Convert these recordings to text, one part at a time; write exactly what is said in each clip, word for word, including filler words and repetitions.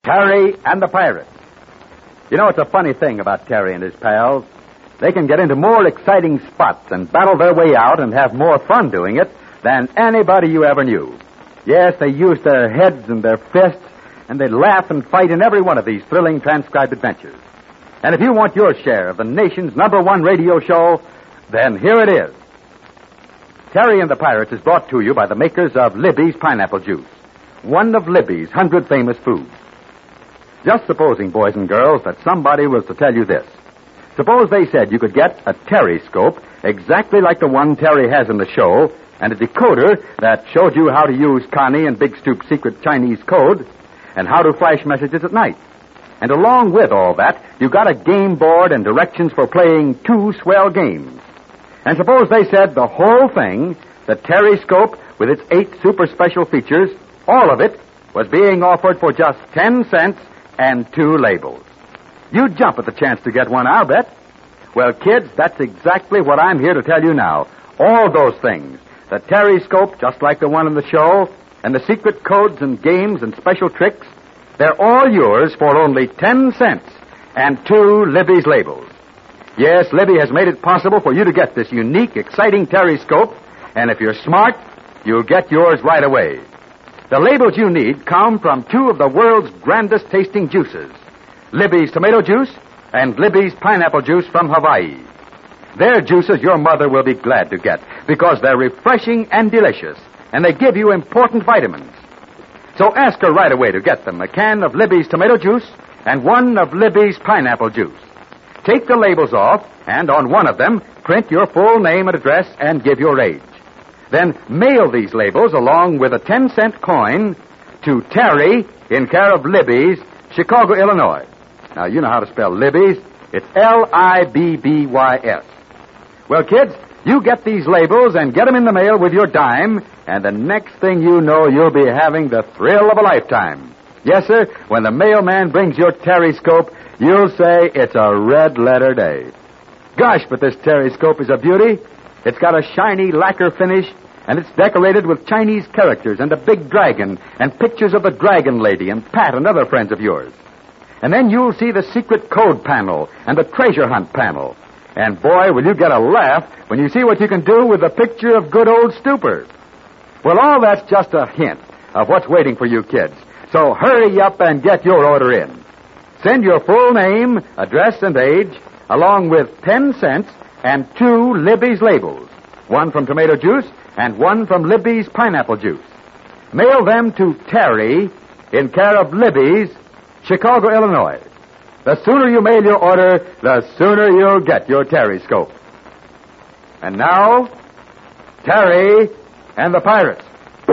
Terry and the Pirates. You know, it's a funny thing about Terry and his pals. They can get into more exciting spots and battle their way out and have more fun doing it than anybody you ever knew. Yes, they use their heads and their fists, and they laugh and fight in every one of these thrilling transcribed adventures. And if you want your share of the nation's number one radio show, then here it is. Terry and the Pirates is brought to you by the makers of Libby's Pineapple Juice, one of Libby's hundred famous foods. Just supposing, boys and girls, that somebody was to tell you this. Suppose they said you could get a Terry-scope exactly like the one Terry has in the show, and a decoder that showed you how to use Connie and Big Stoop's secret Chinese code, and how to flash messages at night. And along with all that, you got a game board and directions for playing two swell games. And suppose they said the whole thing, the Terry-scope with its eight super special features, all of it, was being offered for just ten cents and two labels. You'd jump at the chance to get one, I'll bet. Well, kids, that's exactly what I'm here to tell you now. All those things, the Terry-scope, just like the one in the show, and the secret codes and games and special tricks, they're all yours for only ten cents and two Libby's labels. Yes, Libby has made it possible for you to get this unique, exciting Terry-scope, and if you're smart, you'll get yours right away. The labels you need come from two of the world's grandest tasting juices, Libby's tomato juice and Libby's pineapple juice from Hawaii. They're juices your mother will be glad to get because they're refreshing and delicious, and they give you important vitamins. So ask her right away to get them, a can of Libby's tomato juice and one of Libby's pineapple juice. Take the labels off, and on one of them, print your full name and address and give your age. Then mail these labels along with a ten-cent coin to Terry in care of Libby's, Chicago, Illinois. Now, you know how to spell Libby's. It's L I B B Y S. Well, kids, you get these labels and get them in the mail with your dime, and the next thing you know, you'll be having the thrill of a lifetime. Yes, sir, when the mailman brings your Terry-scope, you'll say it's a red-letter day. Gosh, but this Terry-scope is a beauty. It's got a shiny lacquer finish, and it's decorated with Chinese characters and a big dragon and pictures of the Dragon Lady and Pat and other friends of yours. And then you'll see the secret code panel and the treasure hunt panel. And boy, will you get a laugh when you see what you can do with the picture of good old Stooper. Well, all that's just a hint of what's waiting for you kids. So hurry up and get your order in. Send your full name, address, and age, along with ten cents and two Libby's labels, one from tomato juice and one from Libby's pineapple juice. Mail them to Terry in care of Libby's, Chicago, Illinois. The sooner you mail your order, the sooner you'll get your Terry-scope. And now, Terry and the Pirates.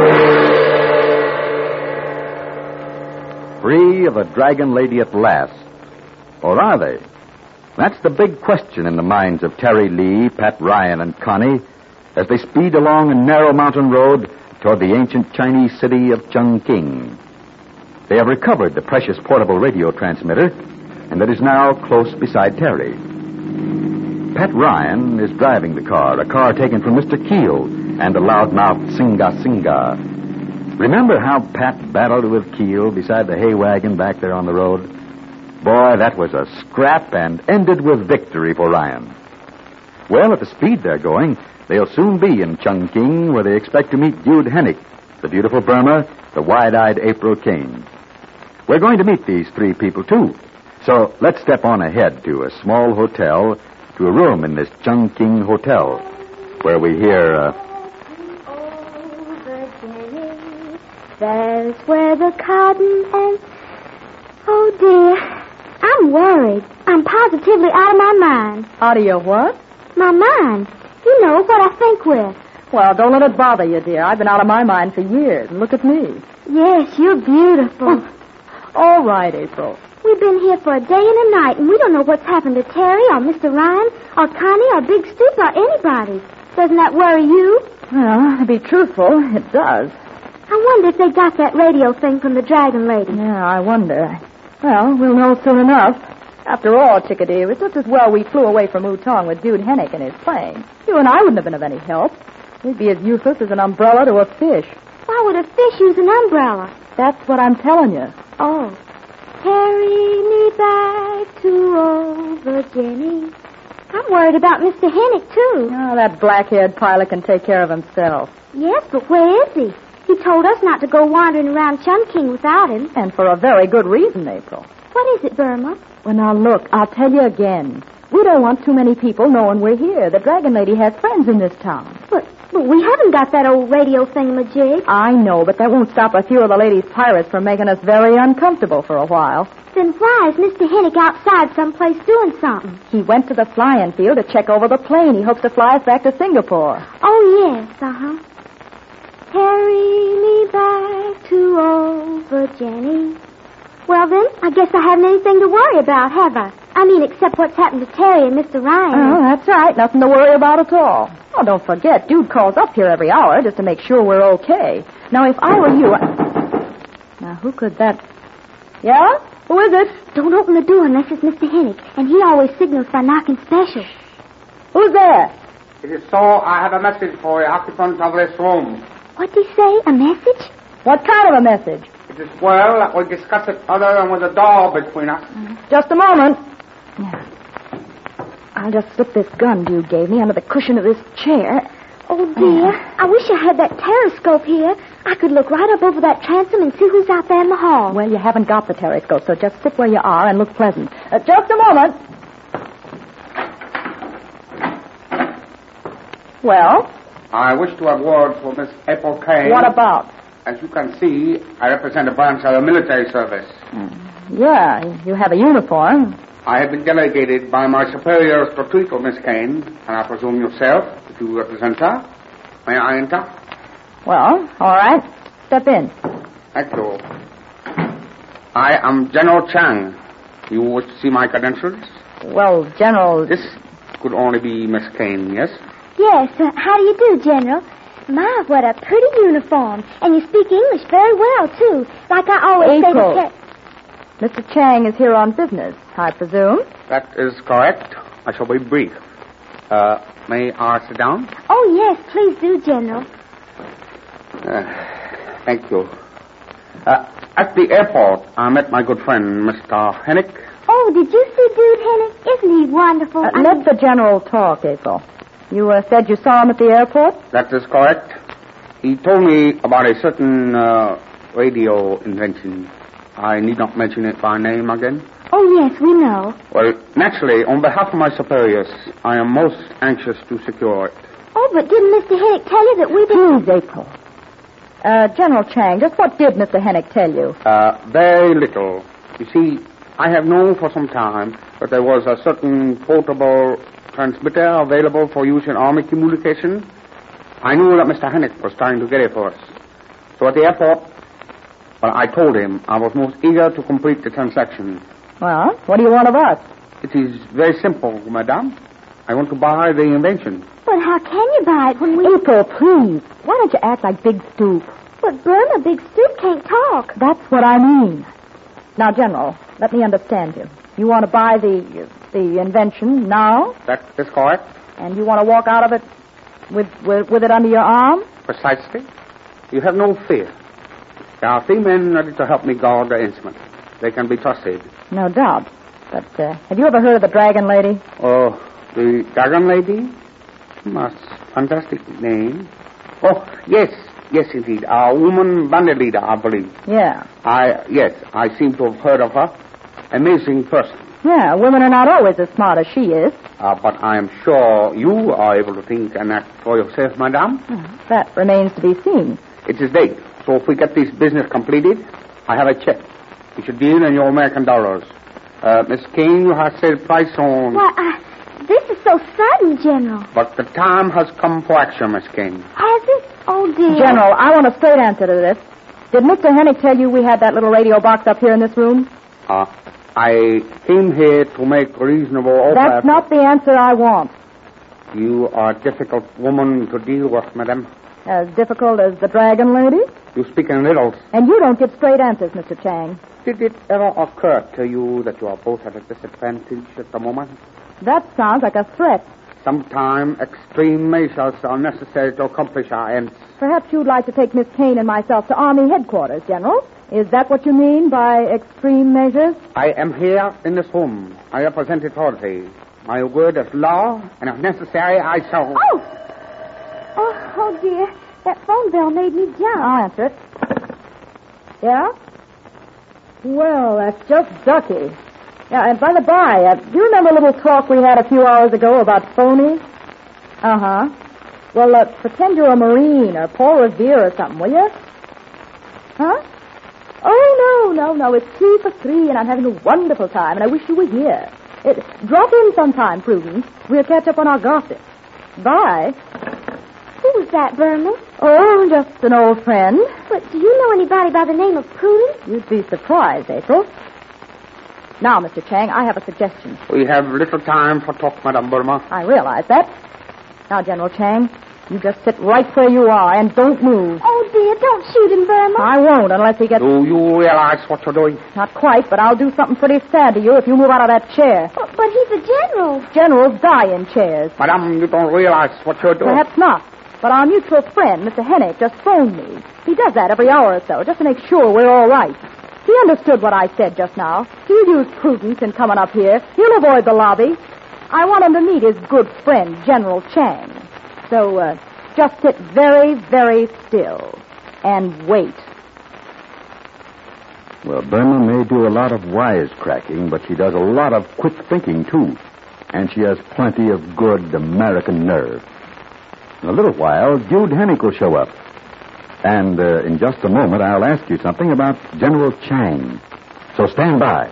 Free of the Dragon Lady at last. Or are they? That's the big question in the minds of Terry Lee, Pat Ryan, and Connie as they speed along a narrow mountain road toward the ancient Chinese city of Chungking. They have recovered the precious portable radio transmitter, and it is now close beside Terry. Pat Ryan is driving the car, a car taken from Mister Keel and the loudmouthed Singa Singa. Remember how Pat battled with Keel beside the hay wagon back there on the road? Boy, that was a scrap and ended with victory for Ryan. Well, at the speed they're going, they'll soon be in Chungking, where they expect to meet Jude Hennick, the beautiful Burma, the wide-eyed April Kane. We're going to meet these three people, too. So let's step on ahead to a small hotel, to a room in this Chungking Hotel, where we hear, uh... There's where the cotton and... Oh, dear. I'm worried. I'm positively out of my mind. Out of your what? My mind. You know, what I think with. Well, don't let it bother you, dear. I've been out of my mind for years. Look at me. Yes, you're beautiful. All right, April. We've been here for a day and a night, and we don't know what's happened to Terry or Mister Ryan or Connie or Big Stoop or anybody. Doesn't that worry you? Well, to be truthful, it does. I wonder if they got that radio thing from the Dragon Lady. Yeah, I wonder. Well, we'll know soon enough. After all, Chickadee, it was just as well we flew away from Wutong with Jude Hennick in his plane. You and I wouldn't have been of any help. We'd be as useless as an umbrella to a fish. Why would a fish use an umbrella? That's what I'm telling you. Oh. Carry me back to old Virginia. I'm worried about Mister Hennick, too. Oh, that black-haired pilot can take care of himself. Yes, but where is he? He told us not to go wandering around Chungking without him. And for a very good reason, April. What is it, Burma? Well, now, look, I'll tell you again. We don't want too many people knowing we're here. The Dragon Lady has friends in this town. But, but we haven't got that old radio thingamajig. I know, but that won't stop a few of the ladies' pirates from making us very uncomfortable for a while. Then why is Mister Hennick outside someplace doing something? He went to the flying field to check over the plane. He hopes to fly us back to Singapore. Oh, yes, uh-huh. Carry me back to old Virginia. Well, then, I guess I haven't anything to worry about, have I? I mean, except what's happened to Terry and Mister Ryan. Oh, that's right. Nothing to worry about at all. Oh, don't forget, Dude calls up here every hour just to make sure we're okay. Now, if I were you... I... Now, who could that... Yeah? Who is it? Don't open the door unless it's Mister Hennick, and he always signals by knocking special. Who's there? It is so. I have a message for the occupants of this room. What'd he say? A message? What kind of a message? It is well that we discuss it other than with a door between us. Just a moment. Yeah. I'll just slip this gun Dude gave me under the cushion of this chair. Oh, dear. I wish I had that terrascope here. I could look right up over that transom and see who's out there in the hall. Well, you haven't got the terrascope, so just sit where you are and look pleasant. Uh, just a moment. Well? I wish to have words with Miss April Kane. What about? As you can see, I represent a branch of the military service. Mm. Yeah, you have a uniform. I have been delegated by my superiors to treat with Miss Kane, and I presume yourself, if you represent her. May I enter? Well, all right. Step in. Thank you. I am General Chang. You wish to see my credentials? Well, General... This could only be Miss Kane, yes? Yes. Uh, how do you do, General? My, what a pretty uniform. And you speak English very well, too. Like I always April. say to... Mister Chang is here on business, I presume. That is correct. I shall be brief. Uh, may I sit down? Oh, yes, please do, General. Uh, thank you. Uh, at the airport, I met my good friend, Mister Hennick. Oh, did you see Dude Hennick? Isn't he wonderful? Uh, let the General talk, April. You uh, said you saw him at the airport? That is correct. He told me about a certain uh, radio invention. I need not mention it by name again. Oh, yes, we know. Well, naturally, on behalf of my superiors, I am most anxious to secure it. Oh, but didn't Mister Hennick tell you that we didn't... Please, April. Uh, General Chang, just what did Mister Hennick tell you? Uh, very little. You see, I have known for some time that there was a certain portable transmitter available for use in Army communication. I knew that Mister Hennick was trying to get it for us. So at the airport, well, I told him I was most eager to complete the transaction. Well, what do you want of us? It is very simple, madame. I want to buy the invention. But how can you buy it when we... April, please. Why don't you act like Big Stoop? But Burma, Big Stoop can't talk. That's what I mean. Now, General, let me understand you. You want to buy the the invention now? That is correct. And you want to walk out of it with, with, with it under your arm? Precisely. You have no fear. There are three men ready to help me guard the instrument. They can be trusted. No doubt. But uh, have you ever heard of the Dragon Lady? Oh, the Dragon Lady? That's a fantastic name. Oh, yes, yes, indeed. A woman bandit leader, I believe. Yeah. I, yes, I seem to have heard of her. Amazing person. Yeah, women are not always as smart as she is. Uh, but I am sure you are able to think and act for yourself, madame. Oh, that remains to be seen. It is late, so if we get this business completed, I have a check. You should deal in your American dollars. Uh, Miss Kane, you have said price on... Why, uh, this is so sudden, General. But the time has come for action, Miss Kane. Has it? Oh, dear. General, I want a straight answer to this. Did Mister Hennick tell you we had that little radio box up here in this room? Uh, I came here to make reasonable offer. That's not the answer I want. You are a difficult woman to deal with, madam. As difficult as the Dragon Lady? You speak in riddles. And you don't give straight answers, Mister Chang. Did it ever occur to you that you are both at a disadvantage at the moment? That sounds like a threat. Sometimes extreme measures are necessary to accomplish our ends. Perhaps you'd like to take Miss Kane and myself to Army headquarters, General. Is that what you mean by extreme measures? I am here in this room. I represent authority. My word is law, and if necessary, I shall... Oh! Oh, oh, dear. That phone bell made me jump. I'll answer it. Yeah? Well, that's just ducky. Yeah, and by the by, uh, do you remember a little talk we had a few hours ago about phonies? Uh-huh. Well, uh, pretend you're a Marine or Paul Revere or something, will you? Huh? Oh, no, no, no. It's two for three, and I'm having a wonderful time, and I wish you were here. It, drop in sometime, Prudence. We'll catch up on our gossip. Bye. Who was that, Burma? Oh, just an old friend. But do you know anybody by the name of Prudence? You'd be surprised, April. Now, Mister Chang, I have a suggestion. We have little time for talk, Madame Burma. I realize that. Now, General Chang, you just sit right where you are and don't move. Oh, dear, don't shoot him, Burma. I won't unless he gets... Do you realize what you're doing? Not quite, but I'll do something pretty sad to you if you move out of that chair. But, but he's a general. Generals die in chairs. Madame, you don't realize what you're doing. Perhaps not. But our mutual friend, Mister Hennick, just phoned me. He does that every hour or so, just to make sure we're all right. He understood what I said just now. He'll use prudence in coming up here. He'll avoid the lobby. I want him to meet his good friend, General Chang. So, uh, just sit very, very still and wait. Well, Burma may do a lot of wisecracking, but she does a lot of quick thinking, too. And she has plenty of good American nerve. In a little while, Jude Hennick will show up. And uh, in just a moment, I'll ask you something about General Chang. So stand by.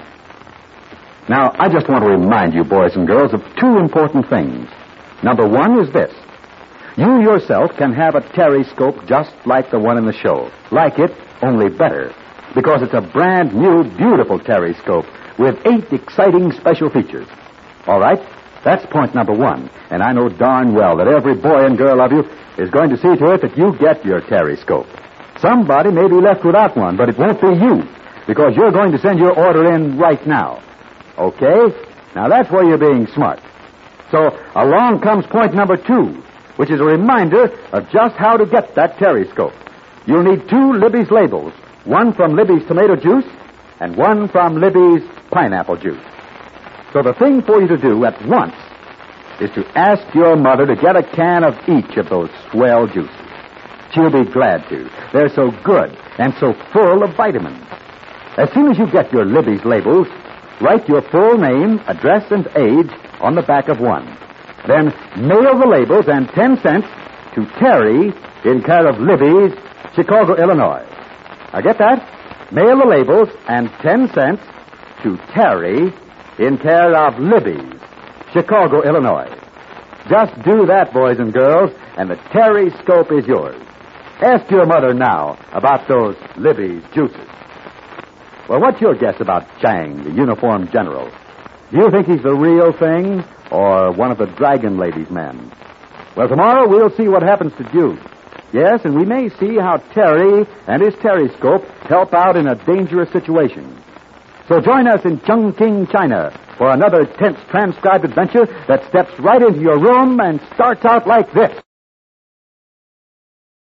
Now, I just want to remind you, boys and girls, of two important things. Number one is this. You yourself can have a Terryscope just like the one in the show. Like it, only better. Because it's a brand new, beautiful Terryscope with eight exciting special features. All right? That's point number one. And I know darn well that every boy and girl of you is going to see to it that you get your Terryscope. Somebody may be left without one, but it won't be you, because you're going to send your order in right now. Okay? Now that's where you're being smart. So along comes point number two, which is a reminder of just how to get that Terryscope. You'll need two Libby's labels, one from Libby's tomato juice and one from Libby's pineapple juice. So the thing for you to do at once is to ask your mother to get a can of each of those swell juices. She'll be glad to. They're so good and so full of vitamins. As soon as you get your Libby's labels, write your full name, address, and age on the back of one. Then mail the labels and ten cents to Terry in care of Libby's, Chicago, Illinois. Now get that? Mail the labels and ten cents to Terry in care of Libby's, Chicago, Illinois. Just do that, boys and girls, and the Terryscope is yours. Ask your mother now about those Libby's juices. Well, what's your guess about Chang, the uniformed general? Do you think he's the real thing or one of the Dragon Lady's men? Well, tomorrow we'll see what happens to Jude. Yes, and we may see how Terry and his Terryscope help out in a dangerous situation. So join us in Chungking, China, for another tense transcribed adventure that steps right into your room and starts out like this.